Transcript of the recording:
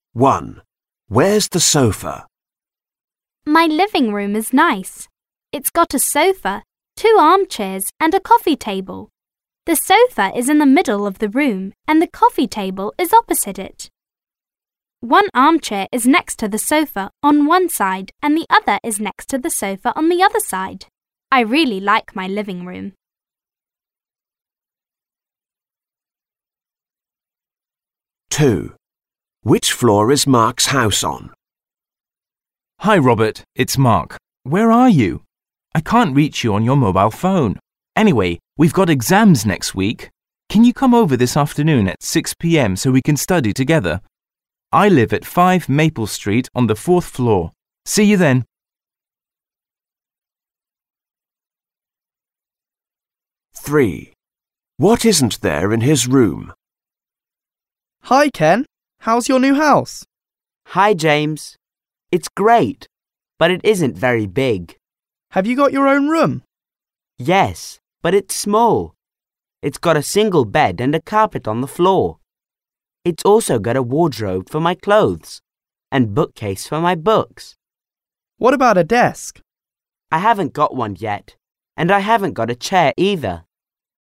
1. Where's the sofa? My living room is nice. It's got a sofa, 2 armchairs and a coffee table. The sofa is in the middle of the room and the coffee table is opposite it. One armchair is next to the sofa on one side and the other is next to the sofa on the other side. I really like my living room. 2. Which floor is Mark's house on? Hi, Robert. It's Mark. Where are you? I can't reach you on your mobile phone. Anyway, we've got exams next week. Can you come over this afternoon at 6 p.m. so we can study together? I live at 5 Maple Street on the 4th floor. See you then. 3. What isn't there in his room? Hi, Ken. How's your new house? Hi, James. It's great, but it isn't very big. Have you got your own room? Yes, but it's small. It's got a single bed and a carpet on the floor. It's also got a wardrobe for my clothes and bookcase for my books. What about a desk? I haven't got one yet, and I haven't got a chair either.